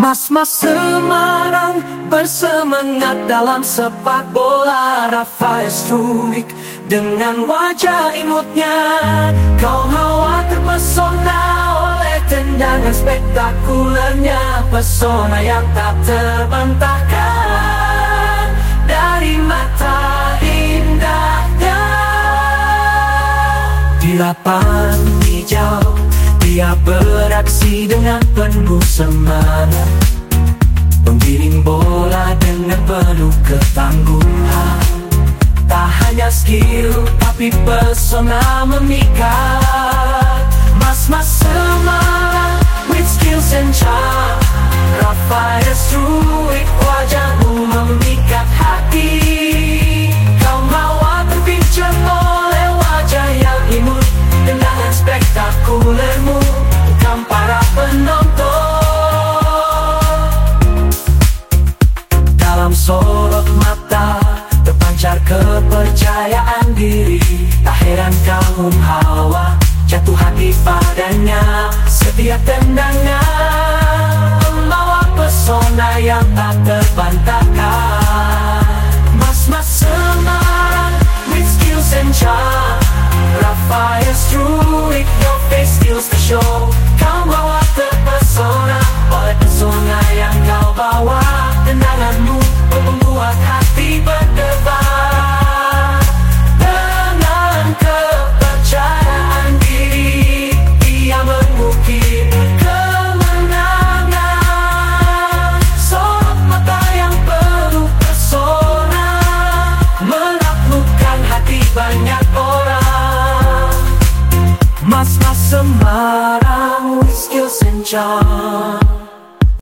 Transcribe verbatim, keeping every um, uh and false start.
Mas-mas Semarang bersemangat dalam sepak bola. Rafael Struijk dengan wajah imutnya, kau hawa terpesona oleh tendangan spektakulernya. Pesona yang tak terbantahkan dari mata indahnya. Di lapangan hijau dia beraksi dengan penuh semangat, menggiring bola dengan penuh ketangguhan. Tak hanya skill tapi pesona memikat. Mas-mas Semarang with skills and charm,